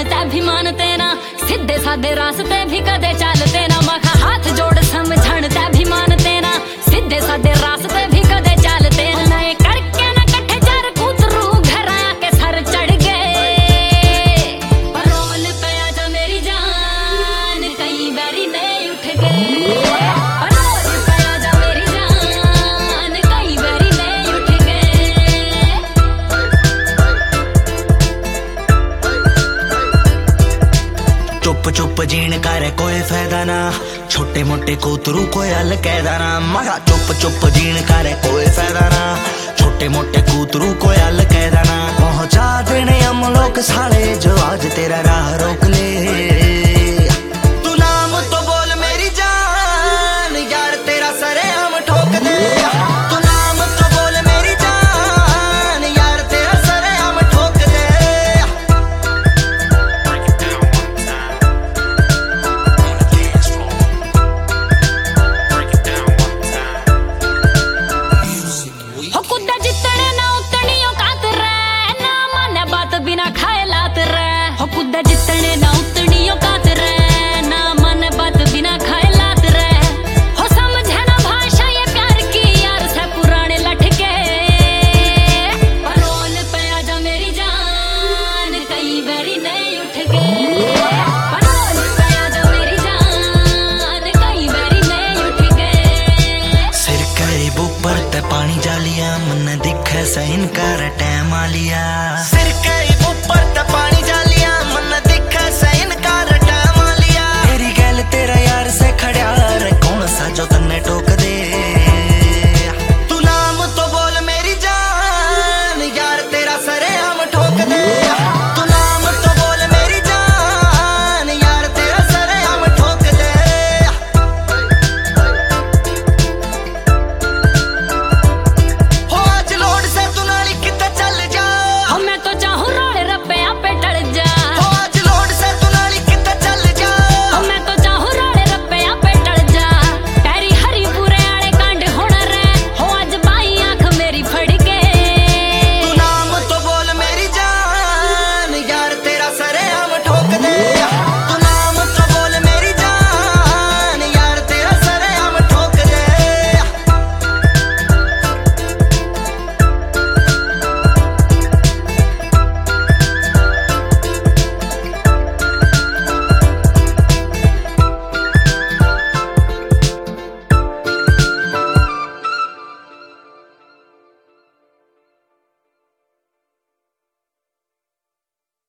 ते भी मानते ना, सीधे साधे रास्ते भी कदे चलते ना। मखा हाथ जोड़ समझण ते भी मानते ना, सीधे साधे रास्ते भी कदे चलते ना। नए करके ना कट्ठे चार कूतरू घर आके सर चढ़ गए। रोल पे आजा मेरी जान, कई बारी नहीं उठ गए। रोल पे आजा मेरी जान, कई बारी नहीं उठ गए। चुप चुप जीण करे कोई फायदा ना, छोटे मोटे कूतरू कोई हल कहदा ना। मगा चुप चुप जीण करे कोई फायदा ना, छोटे मोटे कूतरू कोई हल कहदा ना। पहुंचा देने हम लोग साले जो आज तेरा राह रोक ले। तू नाम तो बोल मेरी जान, यार तेरा सरे हम ठोक दे। तू नाम तो बोल मेरी जान, यार तेरा सरे हम ठोक दे। हो कुत्ता जितने ना उतनी औकात रे, ना माने बात बिना खाए लात रे। हो कुत्ता जितने ना उतनी औकात रे, ना माने बात बिना खाए लात रे। हो समझे ना भाषा ये प्यार की, यार से पुराने लटके। रोल पे आजा मेरी जान, कई बारी नहीं उठ गए। रोल पे आजा मेरी जान, कई बारी नहीं उठ गए। सिर करे ऊपर ते पानी जालिया, मन दिखे से इनकार टैम आलिया।